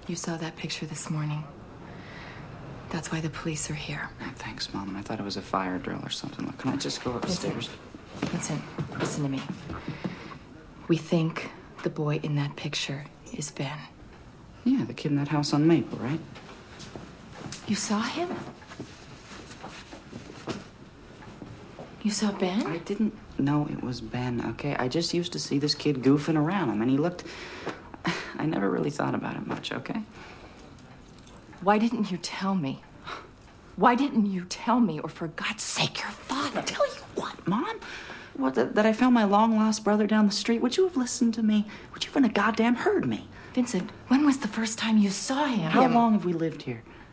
You saw that picture this morning. That's why the police are here. Oh, thanks, Mom. I thought it was a fire drill or something. Look, can I just go upstairs? Vincent, listen to me. We think the boy in that picture is Ben. Yeah, the kid in that house on Maple, right? You saw him? You saw Ben? I didn't know it was Ben, okay? I just used to see this kid goofing around him, and he looked... I never really thought about it much, okay? Why didn't you tell me? Why didn't you tell me, or for God's sake, your father? Tell you what, Mom? What, that I found my long-lost brother down the street? Would you have listened to me? Would you have goddamn heard me? Vincent, when was the first time you saw him? How long have we lived here?